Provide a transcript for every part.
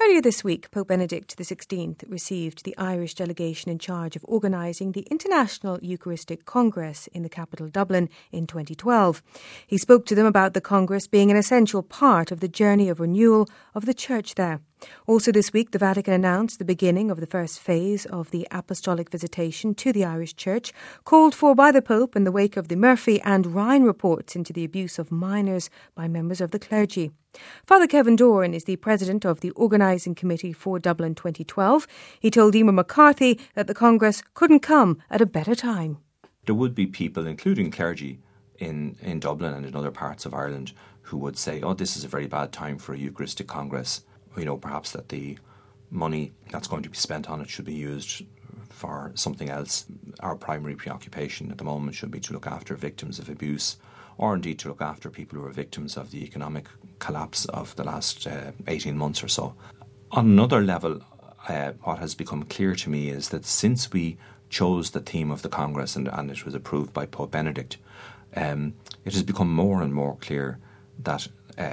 Earlier this week, Pope Benedict XVI received the Irish delegation in charge of organising the International Eucharistic Congress in the capital Dublin in 2012. He spoke to them about the Congress being an essential part of the journey of renewal of the Church there. Also this week, the Vatican announced the beginning of the first phase of the apostolic visitation to the Irish Church, called for by the Pope in the wake of the Murphy and Ryan reports into the abuse of minors by members of the clergy. Father Kevin Doran is the president of the organising committee for Dublin 2012. He told Emer McCarthy that the Congress couldn't come at a better time. There would be people, including clergy in Dublin and in other parts of Ireland, who would say, this is a very bad time for a Eucharistic Congress. Perhaps that the money that's going to be spent on it should be used for something else. Our primary preoccupation at the moment should be to look after victims of abuse, or indeed to look after people who are victims of the economic collapse of the last 18 months or so. On another level, what has become clear to me is that since we chose the theme of the Congress and it was approved by Pope Benedict, it has become more and more clear that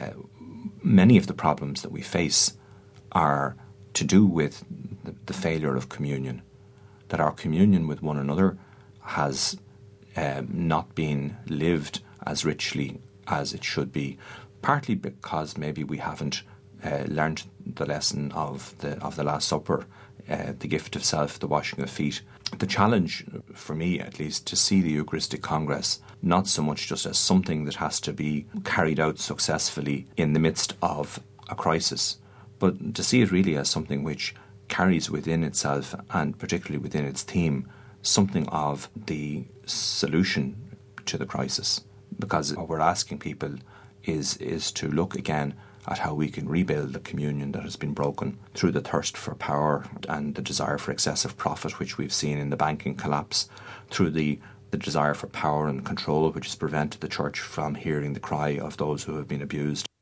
many of the problems that we face are to do with the failure of communion, that our communion with one another has not been lived as richly as it should be, partly because maybe we haven't learnt the lesson of the Last Supper, the gift of self, the washing of feet. The challenge, for me at least, to see the Eucharistic Congress not so much just as something that has to be carried out successfully in the midst of a crisis, but to see it really as something which carries within itself, and particularly within its theme, something of the solution to the crisis. Because what we're asking people is to look again at how we can rebuild the communion that has been broken through the thirst for power and the desire for excessive profit, which we've seen in the banking collapse, through the desire for power and control, which has prevented the Church from hearing the cry of those who have been abused.